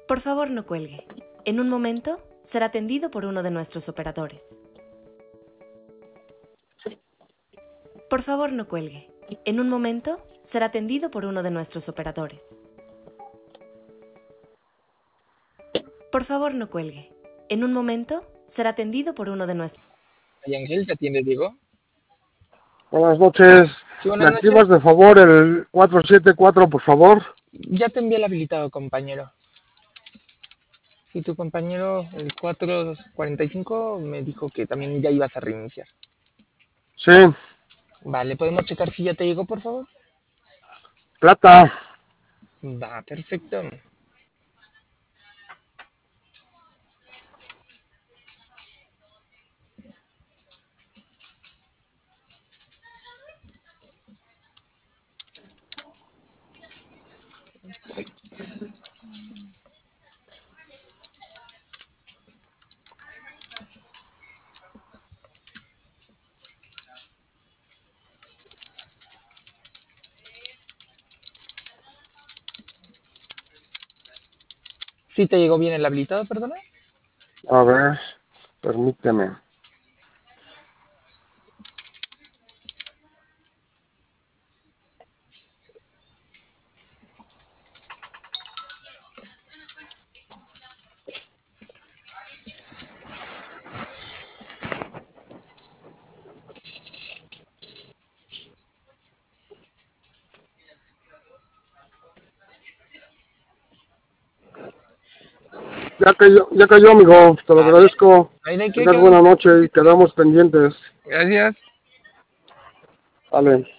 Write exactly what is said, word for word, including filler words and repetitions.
Por favor, no cuelgue. En un momento será atendido por uno de nuestros operadores. Por favor, no cuelgue. En un momento será atendido por uno de nuestros operadores. Por favor, no cuelgue. En un momento será atendido por uno de nuestros... ¿Y Ángel, te atiende Diego? Buenas noches. Sí, buenas ¿Me noches. activas de favor el cuatro siete cuatro, por favor? Ya te envié el habilitado, compañero. Y tu compañero, el cuatro cuarenta y cinco, me dijo que también ya ibas a reiniciar. Sí. Vale, ¿podemos checar si ya te llegó, por favor? Plata. Va, perfecto. ¿Sí te llegó bien el habilitado, perdona? A ver, permíteme. Ya cayó, ya cayó, amigo. Te lo Vale. agradezco. Ahí de qué, Tengas quedamos- buena noche y quedamos pendientes. Gracias. Vale.